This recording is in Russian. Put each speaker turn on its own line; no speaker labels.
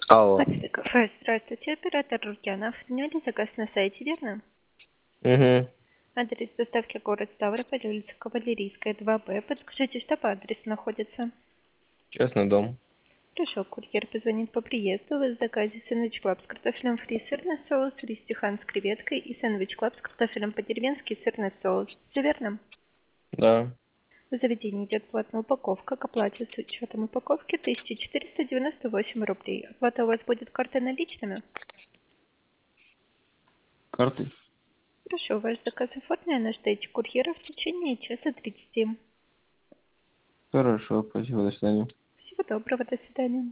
Алло.
Хотите кафе? Здравствуйте, оператор Рукянов. Сняли заказ на сайте, верно?
Угу.
Адрес доставки город Ставрополь, улица Кавалерийская, 2Б. Подскажите, что по адресу находится?
Частный дом.
Пришел курьер, позвонит по приезду. Вы в заказе сэндвич клаб с картофелем фри, сырный соус, рис Тихан с креветкой и сэндвич клаб с картофелем по-деревенски, сырный соус. Все верно?
Да.
В заведении идет платная упаковка. К оплате с учетом упаковки 1498 рублей. Оплата у вас будет картой наличными?
Карты?
Хорошо, ваш заказ оформлен, ожидайте курьера в течение часа 30.
Хорошо, спасибо, до свидания.
Всего доброго, до свидания.